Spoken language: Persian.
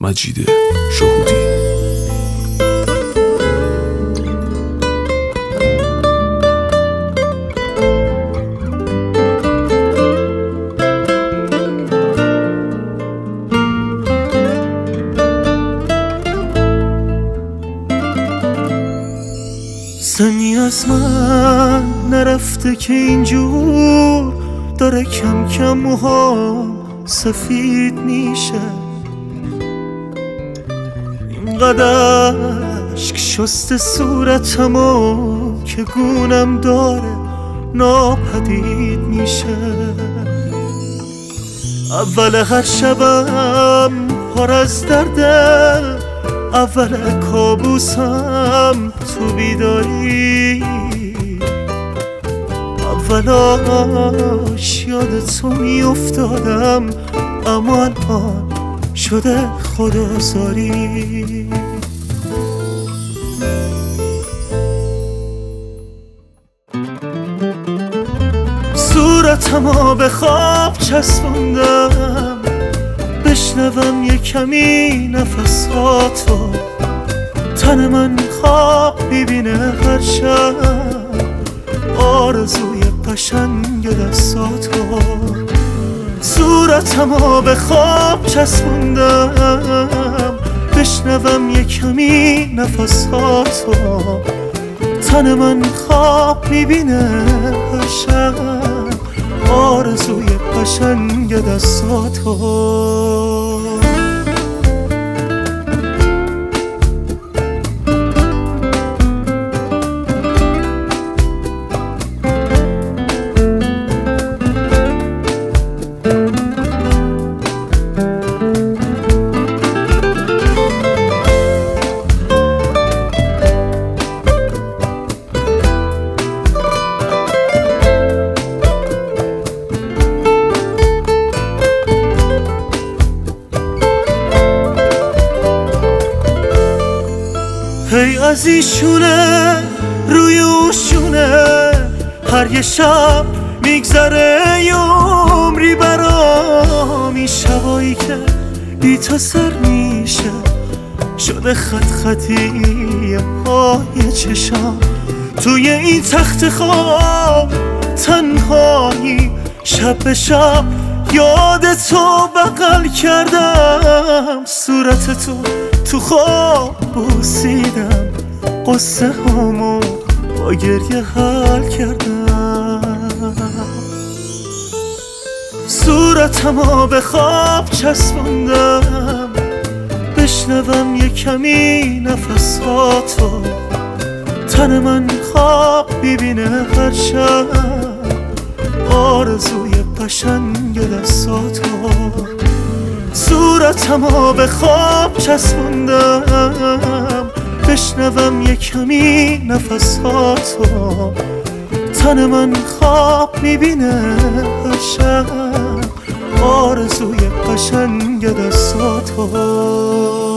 مجید شهودی. زنی از من نرفته که اینجور داره کم کم موهام سفید میشه، اینقدر اشک شسته صورتمو که گونم داره ناپدید میشه. اول هر شبم پر از درده، اول کابوسم تو بیداری، اولاش یاد تو میافتادم اما الان شده خدازاری. صورتمو به خواب چسبوندم، بشنوم یه کمی نفساتو، تن من خواب میبینه هر شب آرزوی قشنگ دستاتو. صورتمو به خواب چسبوندم، بشنوم یه کمی نفساتو، تن من خواب میبینه هر شب آرزوی قشنگ دستاتو. هی از ایشونه روی اوشونه، هر یه شب میگذره یه عمری برام، این شبایی که بی تو سر میشه شده خط خطی پای چشام. توی این تخت خواب تنهایی شب به شب یاد تو بغل کردم، صورت تو خواب بوسیدم، قصه هامو با گریه حل کردم. صورتمو به خواب چسبوندم، بشنوم یه کمی نفساتو، تن من خواب میبینه هر شب آرزوی قشنگ دستاتو. صورتمو به خواب چسبوندم، بشنوم یه کمی نفساتو، تن من خواب میبینه هر شب آرزوی قشنگ دستاتو.